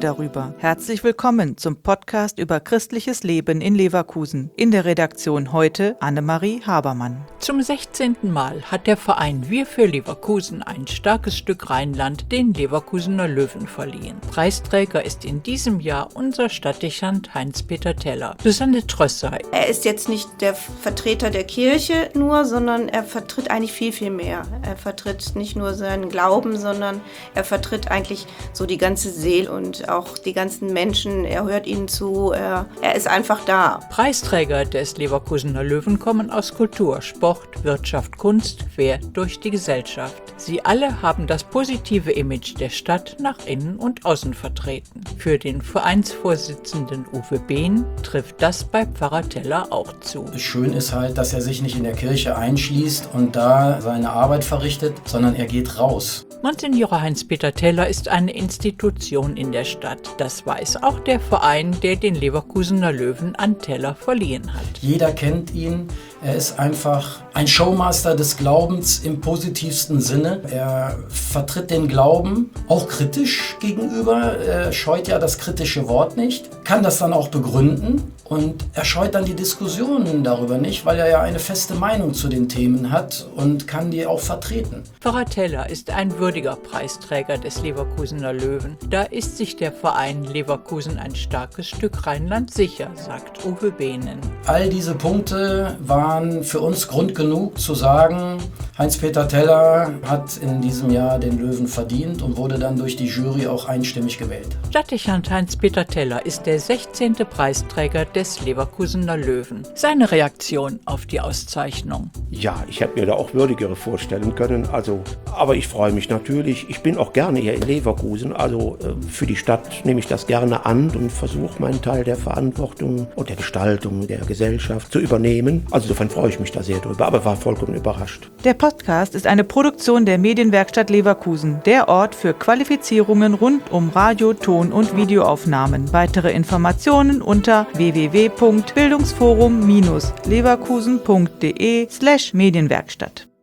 darüber. Herzlich willkommen zum Podcast über christliches Leben in Leverkusen. In der Redaktion heute Annemarie Habermann. Zum 16. Mal hat der Verein Wir für Leverkusen ein starkes Stück Rheinland den Leverkusener Löwen verliehen. Preisträger ist in diesem Jahr unser Stadtdechant Heinz-Peter Teller. Susanne Trösser. Er ist jetzt nicht der Vertreter der Kirche nur, sondern er vertritt eigentlich viel, viel mehr. Er vertritt nicht nur seinen Glauben, sondern er vertritt eigentlich so die ganze Seele und auch die ganzen Menschen. Er hört ihnen zu, er ist einfach da. Preisträger des Leverkusener Löwen kommen aus Kultur, Sport, Wirtschaft, Kunst, quer durch die Gesellschaft. Sie alle haben das positive Image der Stadt nach innen und außen vertreten. Für den Vereinsvorsitzenden Uwe Behn trifft das bei Pfarrer Teller auch zu. Schön ist halt, dass er sich nicht in der Kirche einschließt und da seine Arbeit verrichtet, sondern er geht raus. Monsignor Heinz-Peter Teller ist eine Institution in der Stadt. Das weiß auch der Verein, der den Leverkusener Löwen an Teller verliehen hat. Jeder kennt ihn. Er ist einfach ein Showmaster des Glaubens im positivsten Sinne. Er vertritt den Glauben auch kritisch gegenüber. Er scheut ja das kritische Wort nicht, kann das dann auch begründen. Und er scheut dann die Diskussionen darüber nicht, weil er ja eine feste Meinung zu den Themen hat und kann die auch vertreten. Pfarrer Teller ist ein würdiger Preisträger des Leverkusener Löwen. Da ist sich der Verein Leverkusen ein starkes Stück Rheinland sicher, sagt Uwe Behnen. All diese Punkte waren für uns Grund genug zu sagen, Heinz-Peter Teller hat in diesem Jahr den Löwen verdient und wurde dann durch die Jury auch einstimmig gewählt. Stadtdechant Heinz-Peter Teller ist der 16. Preisträger des Leverkusener Löwen. Seine Reaktion auf die Auszeichnung. Ja, ich hätte mir da auch würdigere vorstellen können. Aber ich freue mich natürlich. Ich bin auch gerne hier in Leverkusen. Für die Stadt nehme ich das gerne an und versuche meinen Teil der Verantwortung und der Gestaltung der Gesellschaft zu übernehmen. Insofern freue ich mich da sehr drüber, aber war vollkommen überrascht. Der Podcast ist eine Produktion der Medienwerkstatt Leverkusen, der Ort für Qualifizierungen rund um Radio-, Ton- und Videoaufnahmen. Weitere Informationen unter www.bildungsforum-leverkusen.de/Medienwerkstatt.